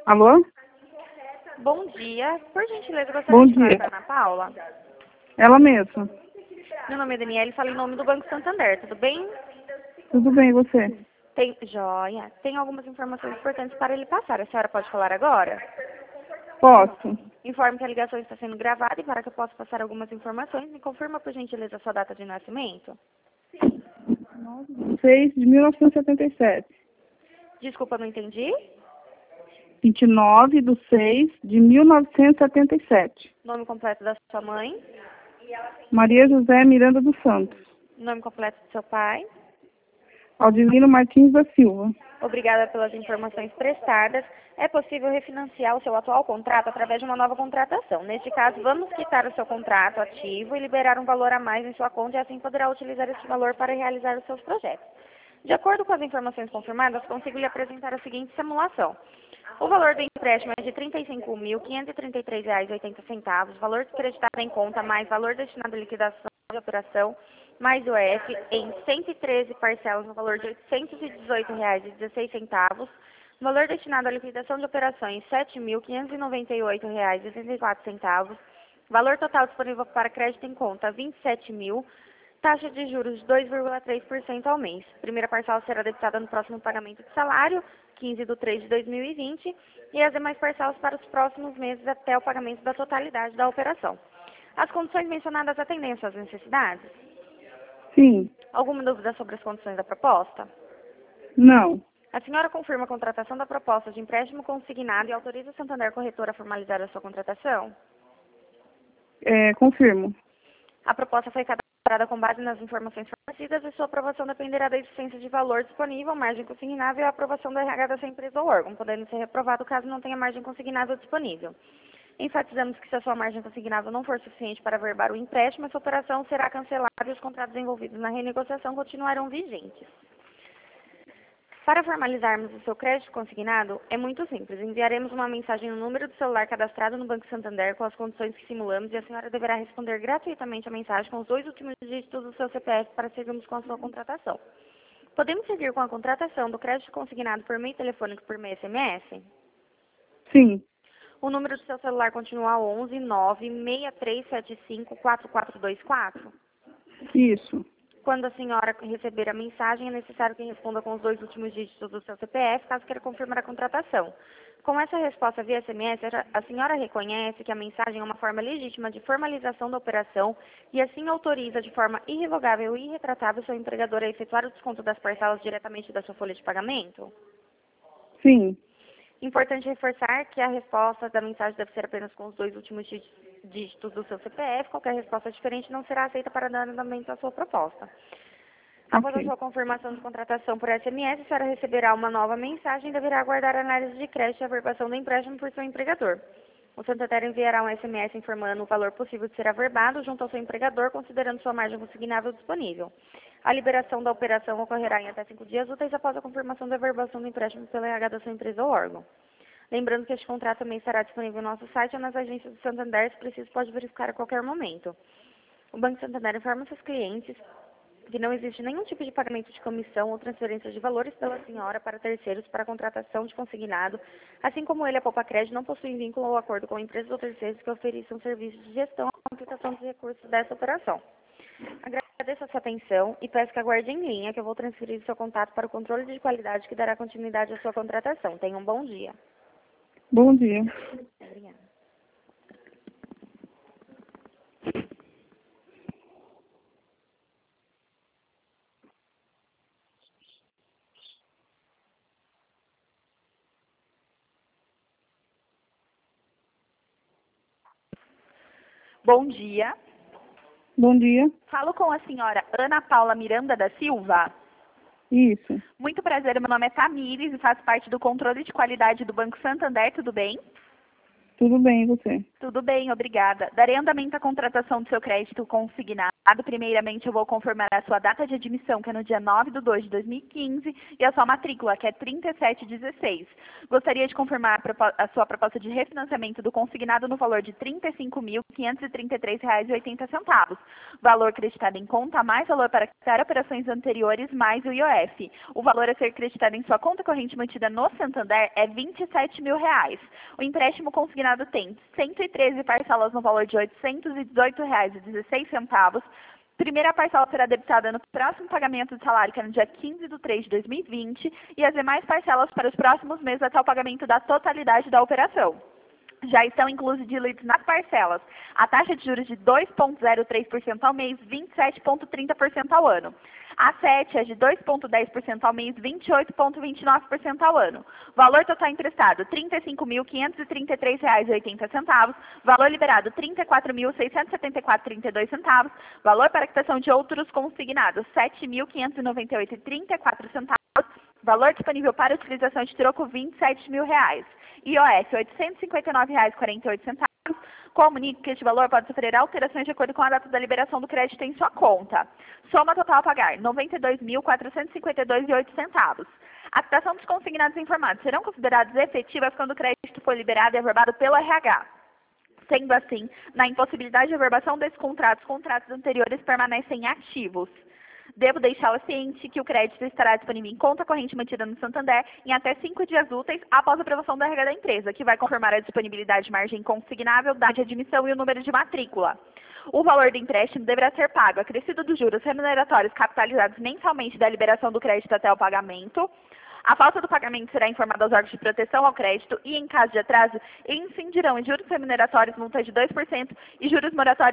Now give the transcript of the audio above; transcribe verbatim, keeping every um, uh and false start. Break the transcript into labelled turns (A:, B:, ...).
A: Alô?
B: Bom dia. Por gentileza, gostaria
A: Bom
B: de falar
A: dia.
B: com a Ana Paula.
A: Ela mesma.
B: Meu nome é Daniela e falo em nome do Banco Santander, tudo bem?
A: Tudo bem, e você?
B: Tem, joia. Tem algumas informações importantes para ele passar. A senhora pode falar agora?
A: Posso.
B: Informe que a ligação está sendo gravada e para que eu possa passar algumas informações, me confirma por gentileza a sua data de nascimento.
A: seis de mil novecentos e setenta e sete.
B: Desculpa, não entendi.
A: vinte e nove de seis de mil novecentos e setenta e sete.
B: Nome completo da sua mãe.
A: Maria José Miranda dos Santos.
B: Nome completo do seu pai.
A: Aldivino Martins da Silva.
B: Obrigada pelas informações prestadas. É possível refinanciar o seu atual contrato através de uma nova contratação. Neste caso, vamos quitar o seu contrato ativo e liberar um valor a mais em sua conta e assim poderá utilizar esse valor para realizar os seus projetos. De acordo com as informações confirmadas, consigo lhe apresentar a seguinte simulação. O valor do empréstimo é de trinta e cinco mil, quinhentos e trinta e três reais e oitenta centavos, valor creditado em conta mais valor destinado à liquidação de operação, mais o E F, em cento e treze parcelas no valor de oitocentos e dezoito reais e dezesseis centavos, valor destinado à liquidação de operações sete mil, quinhentos e noventa e oito reais e oitenta e quatro centavos, valor total disponível para crédito em conta vinte e sete mil, taxa de juros de dois vírgula três por cento ao mês. Primeira parcela será debitada no próximo pagamento de salário, quinze de três de dois mil e vinte, e as demais parcelas para os próximos meses até o pagamento da totalidade da operação. As condições mencionadas atendem às suas necessidades?
A: Sim.
B: Alguma dúvida sobre as condições da proposta?
A: Não.
B: A senhora confirma a contratação da proposta de empréstimo consignado e autoriza a Santander Corretora a formalizar a sua contratação?
A: É, confirmo.
B: A proposta foi cadastrada com base nas informações fornecidas e sua aprovação dependerá da existência de valor disponível, margem consignável e a aprovação do R H da sua empresa ou órgão, podendo ser reprovado caso não tenha margem consignável disponível. Enfatizamos que se a sua margem consignável não for suficiente para averbar o empréstimo, essa operação será cancelada e os contratos envolvidos na renegociação continuarão vigentes. Para formalizarmos o seu crédito consignado, é muito simples. Enviaremos uma mensagem no número do celular cadastrado no Banco Santander com as condições que simulamos e a senhora deverá responder gratuitamente a mensagem com os dois últimos dígitos do seu C P F para seguirmos com a sua contratação. Podemos seguir com a contratação do crédito consignado por meio telefônico por meio S M S?
A: Sim.
B: O número do seu celular continua onze nove seis três sete cinco quatro quatro dois quatro?
A: Isso.
B: Quando a senhora receber a mensagem, é necessário que responda com os dois últimos dígitos do seu C P F, caso queira confirmar a contratação. Com essa resposta via S M S, a senhora reconhece que a mensagem é uma forma legítima de formalização da operação e assim autoriza de forma irrevogável e irretratável seu empregador a efetuar o desconto das parcelas diretamente da sua folha de pagamento?
A: Sim.
B: Importante reforçar que a resposta da mensagem deve ser apenas com os dois últimos dígitos do seu C P F. Qualquer resposta diferente não será aceita para dar andamento à sua proposta. Após a
A: Ok.
B: sua confirmação de contratação por S M S, a senhora receberá uma nova mensagem e deverá aguardar a análise de crédito e averbação do empréstimo por seu empregador. O Santander enviará um S M S informando o valor possível de ser averbado junto ao seu empregador, considerando sua margem consignável disponível. A liberação da operação ocorrerá em até cinco dias úteis após a confirmação da averbação do empréstimo pelo R H da sua empresa ou órgão. Lembrando que este contrato também estará disponível no nosso site ou nas agências do Santander, se preciso pode verificar a qualquer momento. O Banco Santander informa seus clientes que não existe nenhum tipo de pagamento de comissão ou transferência de valores pela senhora para terceiros para a contratação de consignado, assim como ele, a Poupa Crédito, não possui vínculo ou acordo com empresas ou terceiros que ofereçam serviços de gestão ou aplicação dos recursos dessa operação. Agradeço a sua atenção e peço que aguarde em linha que eu vou transferir o seu contato para o controle de qualidade que dará continuidade à sua contratação. Tenha um bom dia.
A: Bom dia.
B: Obrigada.
C: Bom dia.
A: Bom dia.
C: Falo com a senhora Ana Paula Miranda da Silva.
A: Isso.
C: Muito prazer, meu nome é Tamires e faço parte do controle de qualidade do Banco Santander, tudo bem?
A: Tudo bem, e você?
C: Tudo bem, obrigada. Darei andamento à contratação do seu crédito consignado. Primeiramente, eu vou confirmar a sua data de admissão, que é no dia nove de dois de dois mil e quinze, e a sua matrícula, que é trinta e sete dezesseis. Gostaria de confirmar a sua proposta de refinanciamento do consignado no valor de trinta e cinco mil, quinhentos e trinta e três reais e oitenta centavos. Valor creditado em conta, mais valor para quitar operações anteriores, mais o I O F. O valor a ser creditado em sua conta corrente mantida no Santander é vinte e sete mil reais. O empréstimo consignado tem cento e treze parcelas no valor de oitocentos e dezoito reais e dezesseis centavos. Primeira parcela será debitada no próximo pagamento de salário, que é no dia quinze de três de dois mil e vinte, e as demais parcelas para os próximos meses até o pagamento da totalidade da operação. Já estão inclusos diluídos nas parcelas a taxa de juros de dois vírgula zero três por cento ao mês, vinte e sete vírgula trinta por cento ao ano. A sete é de dois vírgula dez por cento ao mês, vinte e oito vírgula vinte e nove por cento ao ano. Valor total emprestado, trinta e cinco mil, quinhentos e trinta e três reais e oitenta centavos. Valor liberado, trinta e quatro mil, seiscentos e setenta e quatro reais e trinta e dois centavos. Valor para quitação de outros consignados, sete mil, quinhentos e noventa e oito reais e trinta e quatro centavos. Valor disponível para utilização de troco, vinte e sete mil reais. I O F, oitocentos e cinquenta e nove reais e quarenta e oito centavos. Comunique que este valor pode sofrer alterações de acordo com a data da liberação do crédito em sua conta. Soma total a pagar, noventa e dois mil, quatrocentos e cinquenta e dois reais e oito centavos. A quitação dos consignados informados serão considerados efetivas quando o crédito for liberado e averbado pelo R H. Sendo assim, na impossibilidade de averbação desses contratos, os contratos anteriores permanecem ativos. Devo deixá-la ciente que o crédito estará disponível em conta corrente mantida no Santander em até cinco dias úteis após a aprovação do R H da empresa, que vai confirmar a disponibilidade de margem consignável, data de admissão e o número de matrícula. O valor do empréstimo deverá ser pago, acrescido dos juros remuneratórios capitalizados mensalmente da liberação do crédito até o pagamento. A falta do pagamento será informada aos órgãos de proteção ao crédito e, em caso de atraso, incidirão em juros remuneratórios, multa de dois por cento e juros moratórios